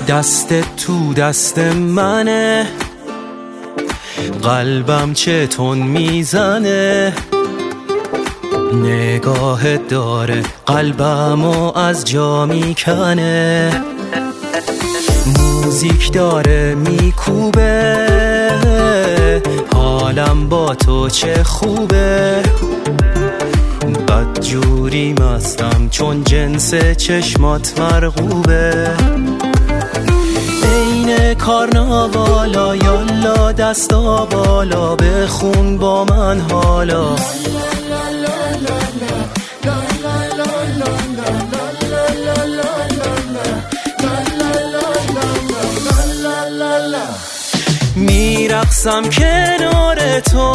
دست تو دست منه، قلبم چه تون میزنه، نگاه داره قلبمو از جا میکنه، موزیک داره میکوبه، حالم با تو چه خوبه، بدجوری مستم چون جنس چشمات مرغوبه، عین کارناوالا یالا دستا بالا بخون با من حالا، میرقصم کنار تو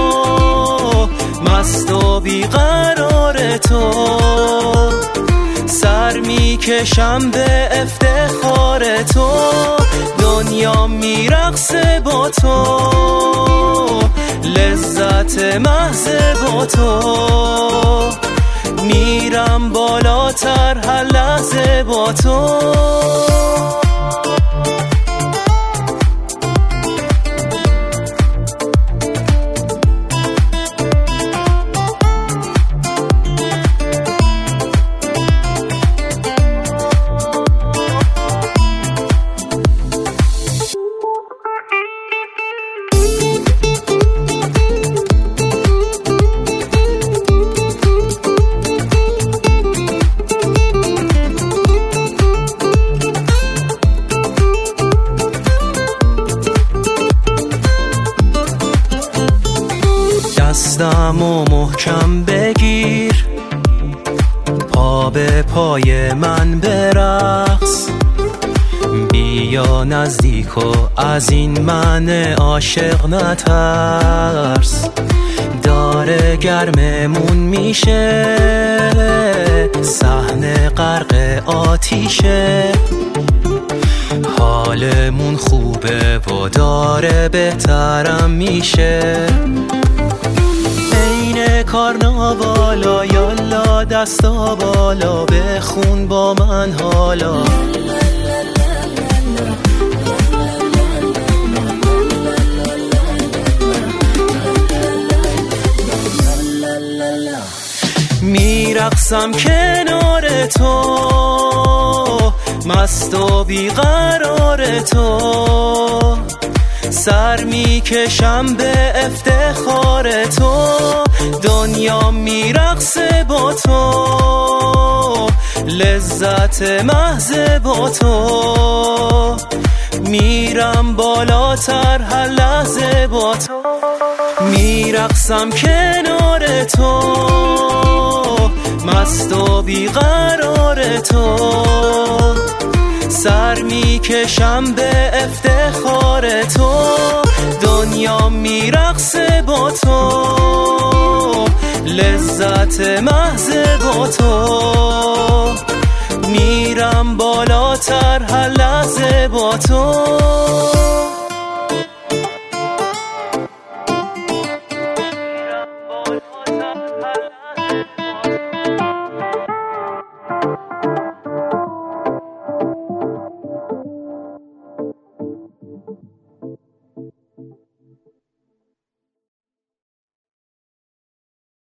مست و بیقرار تو، سر میکشم به افتخار تو، دنیا میرقصه با تو، لذت محض با تو، میرم بالاتر هر لحظه با تو. دستمو محکم بگیر، پا به پای من برقص، بیا نزدیک و از این من عاشق نترس، داره گرممون میشه، صحنه غرق آتیشه، حالمون خوبه و داره بهترم میشه، کارناوالا یالا دستا بالا بخون با من حالا، میرقصم کنار تو مست و بیقرار تو، سر میکشم به افتخار تو، دنیا میرقصه با تو، لذت محض با تو، میرم بالاتر هر لحظه با تو، میرقصم کنار تو مست و بیقرار تو، سر میکشم به افتخار تو، دنیا میرقصه با تو، لذت محض با تو، میرم بالاتر هر لحظه با تو.